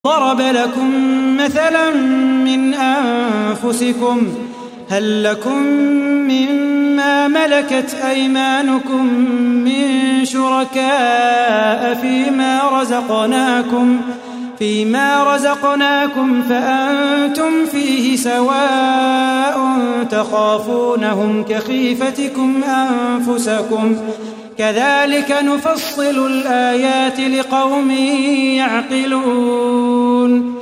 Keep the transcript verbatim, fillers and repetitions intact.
ضرب لكم مثلا من أنفسكم هل لكم مما ملكت أيمانكم من شركاء فيما رزقناكم فيما رزقناكم فأنتم فيه سواء تخافونهم كخيفتكم أنفسكم كذلك نفصل الآيات لقوم يعقلون